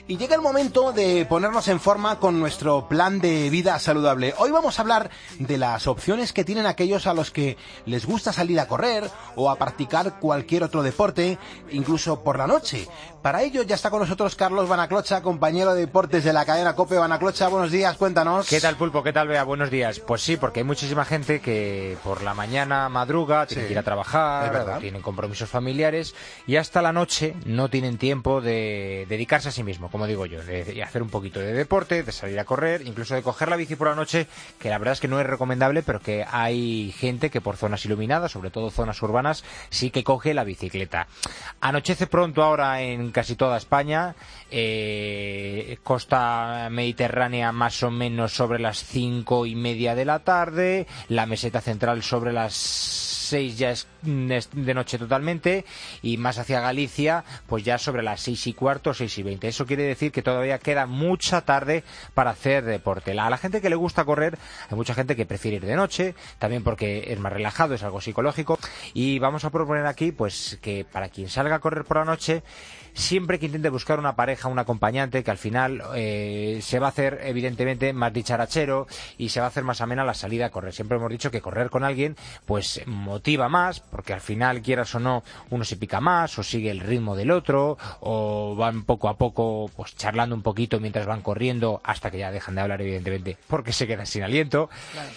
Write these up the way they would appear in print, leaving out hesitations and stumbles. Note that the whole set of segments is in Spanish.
Y llega el momento de ponernos en forma con nuestro plan de vida saludable. Hoy vamos a hablar de las opciones que tienen aquellos a los que les gusta salir a correr o a practicar cualquier otro deporte, incluso por la noche. Para ello ya está con nosotros Carlos Banaclocha, compañero de deportes de la cadena COPE. Banaclocha, buenos días, cuéntanos. ¿Qué tal, Pulpo? ¿Qué tal, Bea? Buenos días. Pues sí, porque hay muchísima gente que por la mañana madruga, tiene que ir a trabajar, tienen compromisos familiares y hasta la noche no tienen tiempo de dedicarse a sí mismo, como digo yo, de hacer un poquito de deporte, de salir a correr, incluso de coger la bici por la noche, que la verdad es que no es recomendable, pero que hay gente que por zonas iluminadas, sobre todo zonas urbanas, sí que coge la bicicleta. Anochece pronto ahora en casi toda España, costa mediterránea más o menos sobre las 5:30 de la tarde, la meseta central sobre las 6 ya es de noche totalmente, y más hacia Galicia pues ya sobre las 6:15, 6:20. Eso quiere decir que todavía queda mucha tarde para hacer deporte. A la gente que le gusta correr, hay mucha gente que prefiere ir de noche, también porque es más relajado, es algo psicológico, y vamos a proponer aquí pues que para quien salga a correr por la noche, siempre que intente buscar una pareja, un acompañante, que al final se va a hacer evidentemente más dicharachero y se va a hacer más amena la salida a correr. Siempre hemos dicho que correr con alguien pues motiva más, porque al final, quieras o no, uno se pica más o sigue el ritmo del otro, o van poco a poco pues charlando un poquito mientras van corriendo, hasta que ya dejan de hablar evidentemente porque se quedan sin aliento. Claro.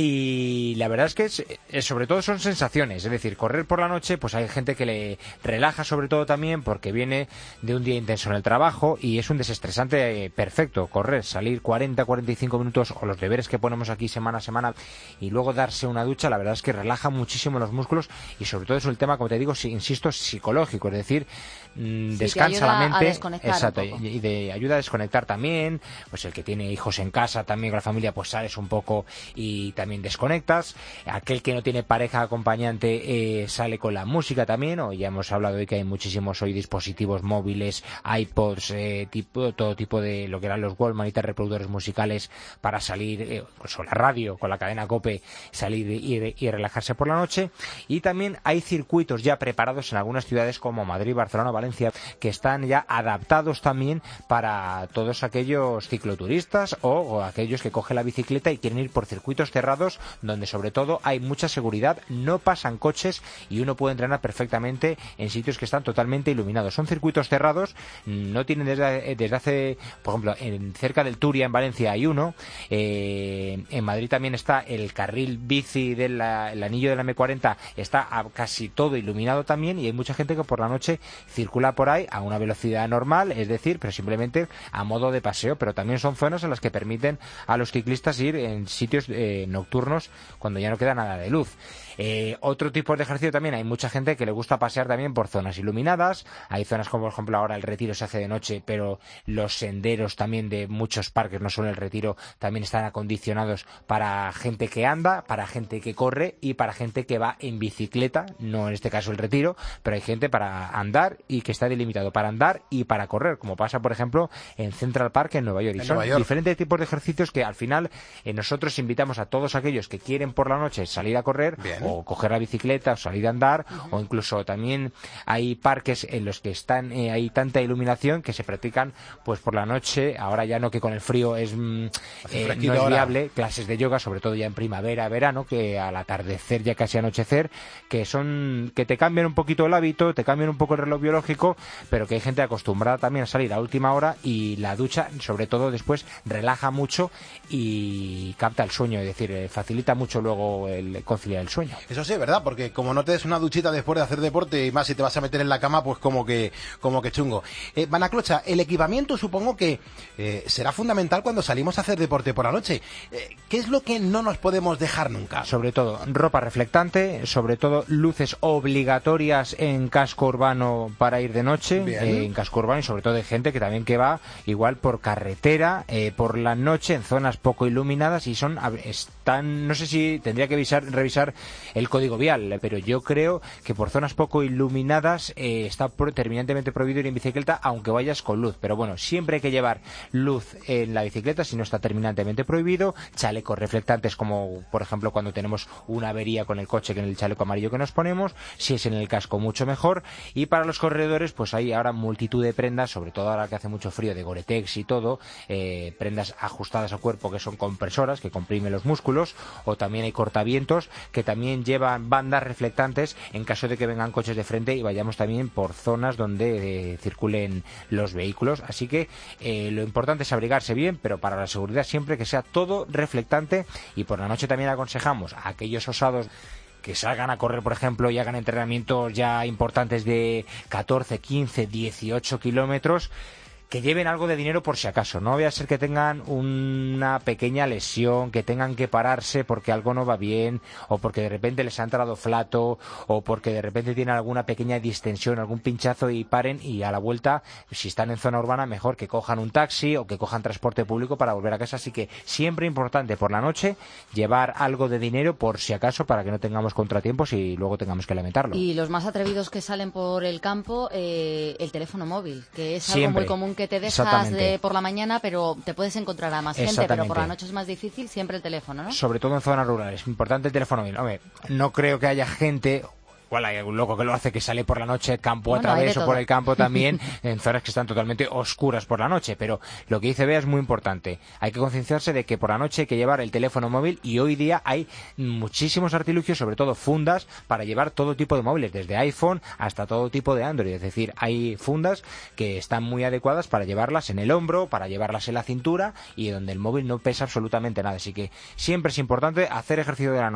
Y la verdad es que sobre todo son sensaciones, es decir, correr por la noche pues hay gente que le relaja, sobre todo también porque viene de un día intenso en el trabajo y es un desestresante perfecto correr, salir 40-45 minutos o los deberes que ponemos aquí semana a semana y luego darse una ducha. La verdad es que relaja muchísimo los músculos y sobre todo es un tema, como te digo, insisto, psicológico, es decir, descansa la mente, exacto, y ayuda a desconectar también. Pues el que tiene hijos en casa también con la familia, pues sales un poco y también desconectas. Aquel que no tiene pareja acompañante sale con la música también, o ya hemos hablado de que hay muchísimos hoy dispositivos móviles, iPods, todo tipo de lo que eran los Walkman y reproductores musicales para salir, pues, o la radio con la cadena COPE, salir y relajarse por la noche. Y también hay circuitos ya preparados en algunas ciudades como Madrid, Barcelona, Valencia, que están ya adaptados también para todos aquellos cicloturistas o aquellos que cogen la bicicleta y quieren ir por circuitos cerrados, donde sobre todo hay mucha seguridad, no pasan coches y uno puede entrenar perfectamente en sitios que están totalmente iluminados. Son circuitos cerrados, no tienen desde hace, por ejemplo, cerca del Turia en Valencia hay uno, en Madrid también está el carril bici el anillo de la M40, está casi todo iluminado también, y hay mucha gente que por la noche circula por ahí a una velocidad normal, es decir, pero simplemente a modo de paseo, pero también son zonas en las que permiten a los ciclistas ir en sitios nocturnos cuando ya no queda nada de luz. Otro tipo de ejercicio también, hay mucha gente que le gusta pasear también por zonas iluminadas. Hay zonas como por ejemplo ahora el Retiro se hace de noche, pero los senderos también de muchos parques, no solo el Retiro, también están acondicionados para gente que anda, para gente que corre y para gente que va en bicicleta, no en este caso el Retiro, pero hay gente para andar y que está delimitado para andar y para correr, como pasa por ejemplo en Central Park en Nueva York. Y son diferentes tipos de ejercicios que al final nosotros invitamos a todos aquellos que quieren por la noche salir a correr, o coger la bicicleta o salir a andar, o incluso también hay parques en los que hay tanta iluminación que se practican pues por la noche. Ahora ya no, que con el frío no es viable, clases de yoga, sobre todo ya en primavera, verano, que al atardecer, ya casi anochecer, que te cambian un poquito el hábito, te cambian un poco el reloj biológico, pero que hay gente acostumbrada también a salir a última hora, y la ducha sobre todo después relaja mucho y capta el sueño, es decir, facilita mucho luego el conciliar el sueño. Eso sí, ¿verdad? Porque como no te des una duchita después de hacer deporte, y más si te vas a meter en la cama, pues como que chungo. Banaclocha, el equipamiento supongo que será fundamental cuando salimos a hacer deporte por la noche. ¿Qué es lo que no nos podemos dejar nunca? Sobre todo ropa reflectante, sobre todo luces obligatorias en casco urbano para ir de noche, en casco urbano, y sobre todo de gente que también que va igual por carretera por la noche en zonas poco iluminadas, y están, no sé si tendría que revisar el código vial, pero yo creo que por zonas poco iluminadas está terminantemente prohibido ir en bicicleta aunque vayas con luz, pero bueno, siempre hay que llevar luz en la bicicleta, si no está terminantemente prohibido. Chalecos reflectantes, como por ejemplo cuando tenemos una avería con el coche noche que en el chaleco amarillo que nos ponemos, si es en el casco mucho mejor, y para los corredores pues hay ahora multitud de prendas, sobre todo ahora que hace mucho frío, de Gore-Tex y todo, prendas ajustadas al cuerpo que son compresoras, que comprimen los músculos, o también hay cortavientos que también llevan bandas reflectantes en caso de que vengan coches de frente y vayamos también por zonas donde circulen los vehículos. Así que lo importante es abrigarse bien, pero para la seguridad siempre que sea todo reflectante. Y por la noche también aconsejamos a aquellos osados que salgan a correr, por ejemplo, y hagan entrenamientos ya importantes de 14, 15, 18 kilómetros, que lleven algo de dinero por si acaso. No vaya a ser que tengan una pequeña lesión, que tengan que pararse porque algo no va bien, o porque de repente les ha entrado flato, o porque de repente tienen alguna pequeña distensión, algún pinchazo y paren, y a la vuelta, si están en zona urbana, mejor que cojan un taxi o que cojan transporte público para volver a casa. Así que siempre importante por la noche llevar algo de dinero por si acaso, para que no tengamos contratiempos y luego tengamos que lamentarlo. Y los más atrevidos que salen por el campo, el teléfono móvil, que es algo muy común que te dejas por la mañana, pero te puedes encontrar a más gente, pero por la noche es más difícil, siempre el teléfono, ¿no? Sobre todo en zonas rurales, es importante el teléfono móvil. Hombre, no creo que haya gente... Igual hay un loco que lo hace, que sale por la noche campo a través o por el campo también, en zonas que están totalmente oscuras por la noche. Pero lo que dice Bea es muy importante. Hay que concienciarse de que por la noche hay que llevar el teléfono móvil, y hoy día hay muchísimos artilugios, sobre todo fundas, para llevar todo tipo de móviles, desde iPhone hasta todo tipo de Android. Es decir, hay fundas que están muy adecuadas para llevarlas en el hombro, para llevarlas en la cintura, y donde el móvil no pesa absolutamente nada. Así que siempre es importante hacer ejercicio de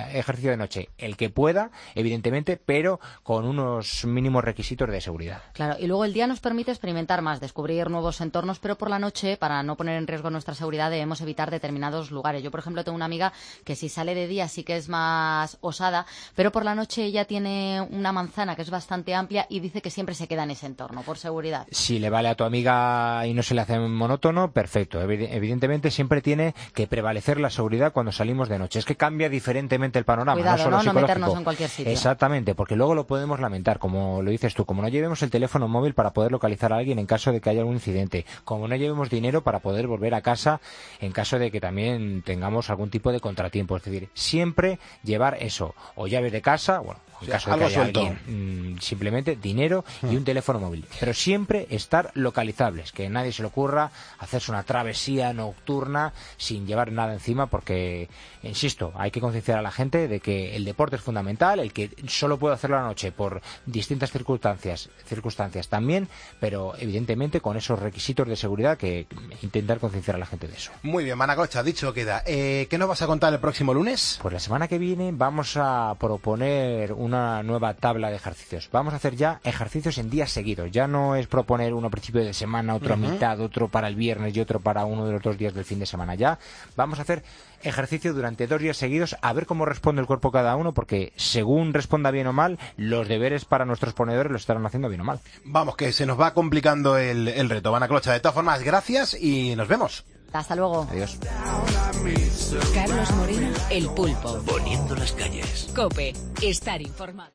noche, el que pueda, evidentemente, pero con unos mínimos requisitos de seguridad. Claro, y luego el día nos permite experimentar más, descubrir nuevos entornos, pero por la noche, para no poner en riesgo nuestra seguridad, debemos evitar determinados lugares. Yo, por ejemplo, tengo una amiga que si sale de día sí que es más osada, pero por la noche ella tiene una manzana que es bastante amplia y dice que siempre se queda en ese entorno, por seguridad. Si le vale a tu amiga y no se le hace monótono, perfecto. Evidentemente siempre tiene que prevalecer la seguridad cuando salimos de noche. Es que cambia diferentemente el panorama. Cuidado, no solo psicológico. Meternos en cualquier sitio. Exactamente, porque luego lo podemos lamentar, como lo dices tú, como no llevemos el teléfono móvil para poder localizar a alguien en caso de que haya algún incidente, como no llevemos dinero para poder volver a casa en caso de que también tengamos algún tipo de contratiempo. Es decir, siempre llevar eso, o llaves de casa, bueno, en caso de que haya alguien, simplemente dinero y un teléfono móvil, pero siempre estar localizables, que a nadie se le ocurra hacerse una travesía nocturna sin llevar nada encima, porque, insisto, hay que concienciar a la gente de que el deporte es fundamental, el que solo puede hacerlo a la noche por distintas circunstancias también, pero evidentemente con esos requisitos de seguridad, que intentar concienciar a la gente de eso. Muy bien, Manacocha, dicho queda. ¿Qué nos vas a contar el próximo lunes? Pues la semana que viene vamos a proponer una nueva tabla de ejercicios. Vamos a hacer ya ejercicios en días seguidos. Ya no es proponer uno a principio de semana, otro a mitad, otro para el viernes y otro para uno de los 2 días del fin de semana. Ya vamos a hacer ejercicio durante 2 días seguidos, a ver cómo responde el cuerpo cada uno, porque según responda bien o mal, los deberes para nuestros ponedores lo estarán haciendo bien o mal. Vamos, que se nos va complicando el reto. Manacocha, de todas formas, gracias y nos vemos. Hasta luego. Adiós. Carlos Moreno, El Pulpo. Poniendo las calles. COPE. Estar informado.